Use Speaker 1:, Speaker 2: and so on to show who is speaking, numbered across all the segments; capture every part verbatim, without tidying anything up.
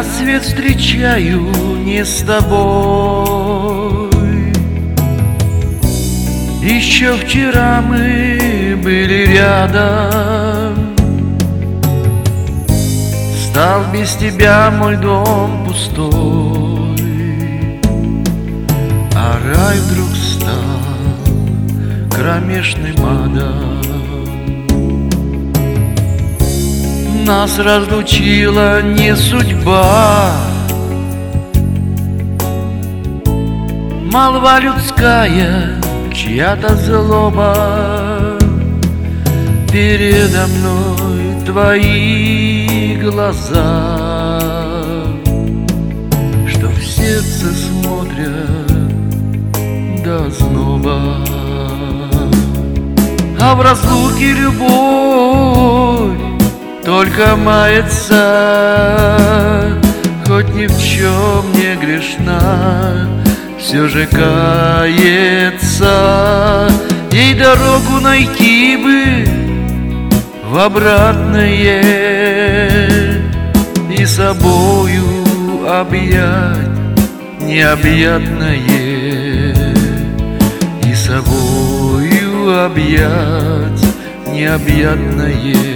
Speaker 1: рассвет встречаю не с тобой. Еще вчера мы были рядом, стал без тебя мой дом пустой, а рай вдруг стал кромешным адом. Нас разлучила не судьба, молва людская, чья-то злоба. Передо мной твои глаза, что в сердце смотрят до зноба. А в разлуке любовь только мается, хоть ни в чем не грешна, все же кается. Ей дорогу найти бы в обратное и собою объять необъятное, и собою объять необъятное.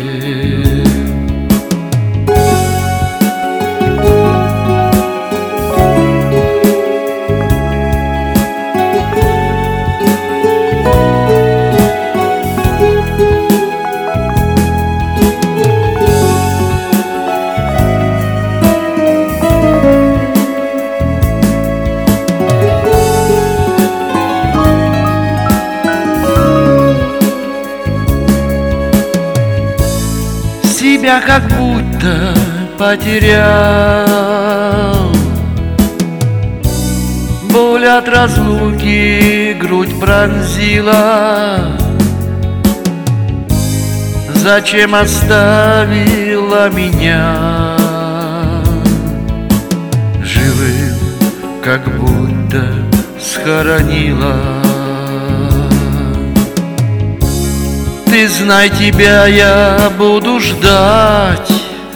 Speaker 1: Себя как будто потерял, боль от разлуки грудь пронзила. Зачем оставила меня живым, как будто схоронила? Ты знай, тебя я буду ждать.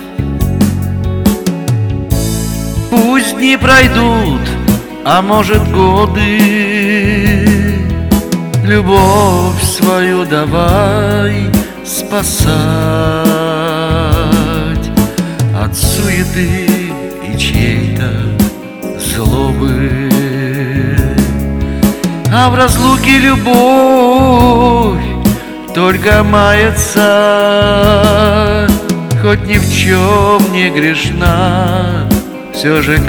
Speaker 1: Пусть дни пройдут, а может годы, любовь свою давай спасать от суеты и чьей-то злобы. А в разлуке любовь только мается, хоть ни в чем не грешна, все же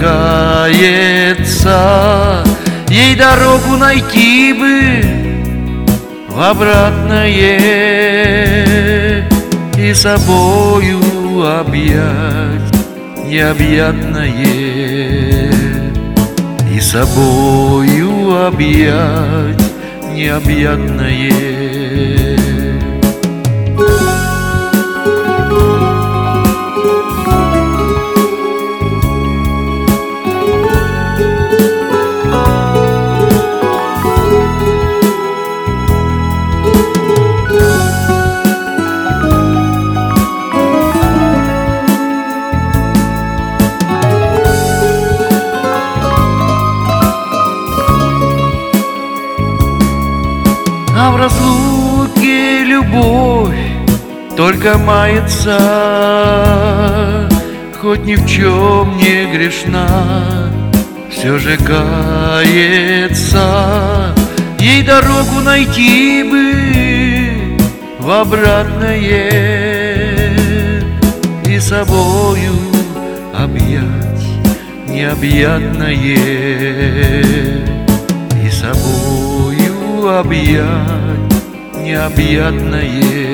Speaker 1: кается. Ей дорогу найти бы в обратное и собою объять необъятное, и собою объять необъятное. А в разлуке любовь только мается, хоть ни в чем не грешна, все же кается. Ей дорогу найти бы в обратное и собою объять необъятное, и собою объять необъятное.